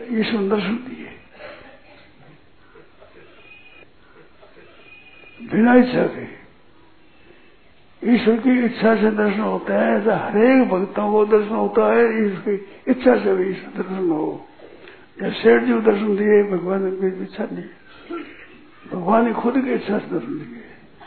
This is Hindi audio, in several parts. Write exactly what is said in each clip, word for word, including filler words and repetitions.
ईश्वर दर्शन दिए बिना इच्छा के। ईश्वर की इच्छा से दर्शन होता है, ऐसा हरेक भक्तों को दर्शन होता है, इसकी इच्छा से भी ईश्वर दर्शन हो। जब सेठ जी को दर्शन दिए भगवान की इच्छा नहीं, भगवान ने खुद की इच्छा से दर्शन दिए।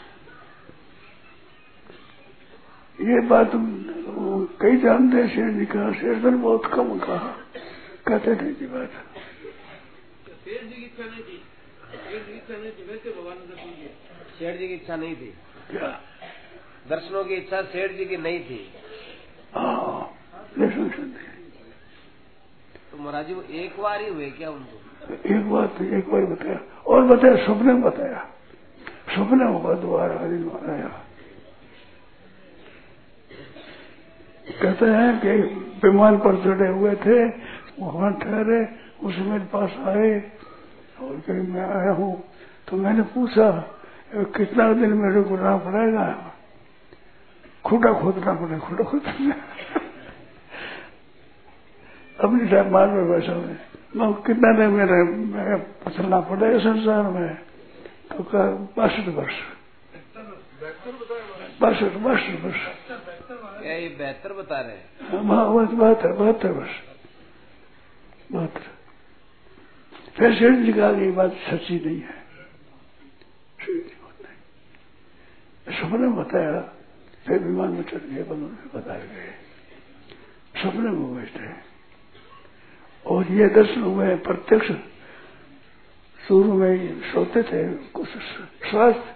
ये बात कई जानते हैं, शेर जी कहा, शेर ने बहुत कम कहा, कहते थे की बात। शेर जी की इच्छा नहीं थी, शेर जी की इच्छा नहीं थी, वैसे भगवान ने दर्शन दिया। शेर जी की इच्छा नहीं थी, क्या दर्शनों की इच्छा शेर जी की नहीं थी। हाँ, दर्शन थी। तो महाराज जी वो एक बार ही हुए क्या उनको? एक बार एक बार बताया, और बताया सपने में बताया, सपने होगा दोबारा आया। कहते हैं कि विमान पर चढ़े हुए थे, भगवान ठहरे, उस मेरे पास आए और कहीं मैं आया हूँ। तो मैंने पूछा कितना दिन मेरे को रहना पड़ेगा? खुदा खोदना पड़ेगा, खुदा खोदना अपनी टाइम मार में बैठा मैं, मैं कितना दिन मेरे मैं चलना पड़ेगा संसार में? तो कहा बासठ वर्ष, बासठ बासठ वर्ष। क्या ये बेहतर बता रहे हैं? बहत्तर बहत्तर वर्ष, बहत्तर। फिर शेर जी कहा ये बात सच्ची नहीं है, सपने में बताया। फिर विमान में चढ़ गए, बताए गए, सपने में बैठे और ये दर्शन हुए प्रत्यक्ष। शुरू में सोते थे, कुछ स्वास्थ्य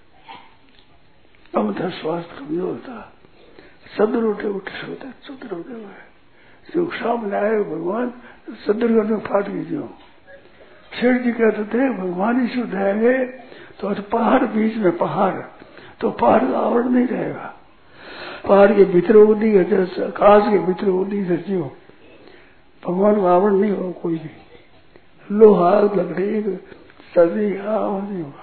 कम था, स्वास्थ्य कमजोर था, सदर उठे उठे सोते, सदर उठे हुए जो सामने आए भगवान, सदर करने फाट गई। जो शेर जी कहते थे भगवान ही शुद्ध आएंगे तो पहाड़ बीच में, पहाड़ तो पहाड़ का आवरण नहीं रहेगा, पहाड़ के भीतर उदी है, जैसे आकाश के भीतर उदी है, जो भगवान का आवरण नहीं होगा कोई भी, लोहा लकड़ी सर्दी नहीं होगा।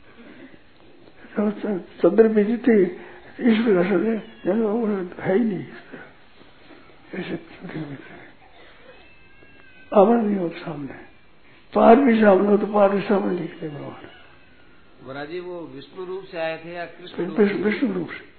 सदर में जीते ईश्वर का सदर है ही नहीं, ऐसे आवरण नहीं होता सामने, पहाड़ भी सामने हो तो पहाड़ भी सामने निकले भगवान। महाराज जी वो विष्णु रूप से आए थे या कृष्ण? विष्णु रूप से।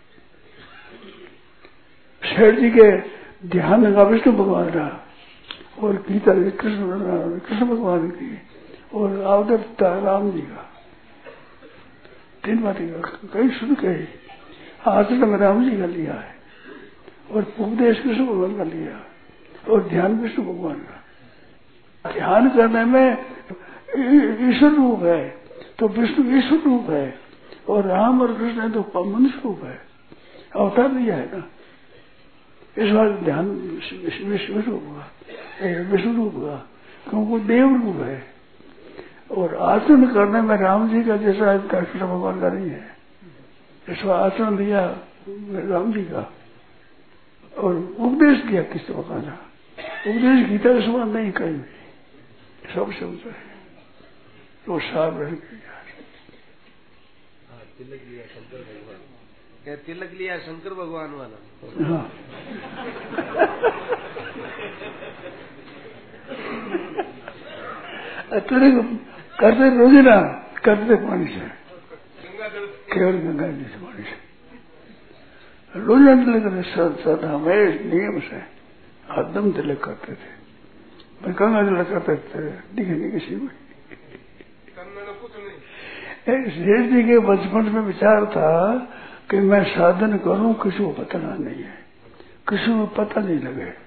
शेर जी के ध्यान लगा विष्णु भगवान रहा, और गीता कृष्ण कृष्ण भगवान की, और अवतार राम जी का। तीन बातें कई सुन कही, आचरण में राम जी का लिया है, और उपदेश कृष्ण भगवान का लिया, और ध्यान विष्णु भगवान का। ध्यान करने में ईश्वर रूप है तो विष्णु ईश्वर रूप है, और राम और कृष्ण है तो मनुष्य रूप है, अवतार दिया है ना। इस बार ध्यान विष्णु रूप हुआ, विष्णु रूप हुआ, क्योंकि देव रूप है। और आचरण करने में राम जी का जैसा कृष्ण भगवान का नहीं है, इस बार आचरण दिया राम जी का, और उपदेश दिया कृष्ण भगवान का। उपदेश गीता के समान नहीं कहीं भी, सब शब्द है तो सार रह गया। तिलक लिया शंकर भगवान, क्या तिलक लिया शंकर भगवान वाला? हाँ तिलक करते रोजी ना करते पानी से, केवल गंगा जी से पानी से रोजाना तिलक करते, सदा हमें नियम से हरदम तिलक करते थे। मैं गंगा तिलक करते थे, दिखे नहीं किसी में। शेर जी के बचपन में विचार था कि मैं साधन करूं, किसी को पता नहीं है, किसी को पता नहीं लगे।